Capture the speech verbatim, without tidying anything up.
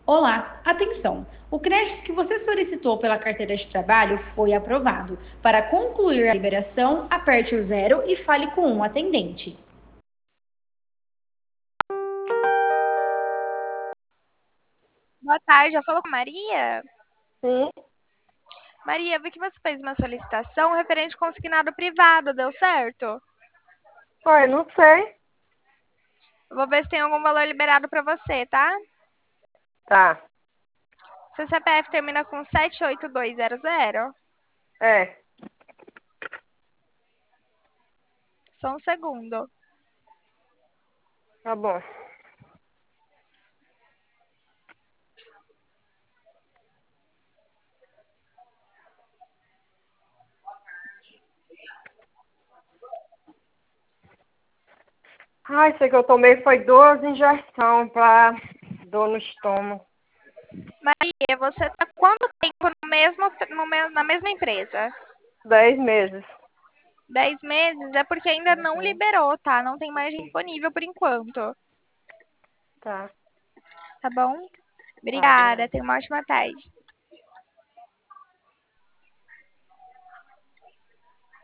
Olá, atenção! O crédito que você solicitou pela carteira de trabalho foi aprovado. Para concluir a liberação, aperte o zero e fale com um atendente. Boa tarde, já falou com a Maria? Sim. Maria, eu vi que você fez uma solicitação referente ao consignado privado, deu certo? Oi, não sei. Eu vou ver se tem algum valor liberado para você, tá? Tá. Seu C P F termina com sete oito dois zero zero? É. Só um segundo. Tá bom. Ah, isso que eu tomei foi duas injeções para dor no estômago. Maria, você tá quanto tempo no mesmo, no me- na mesma empresa? Dez meses. Dez meses? É porque ainda não Uhum. liberou, tá? Não tem mais disponível por enquanto. Tá. Tá bom? Tá, Obrigada, obrigada. tenha uma ótima tarde.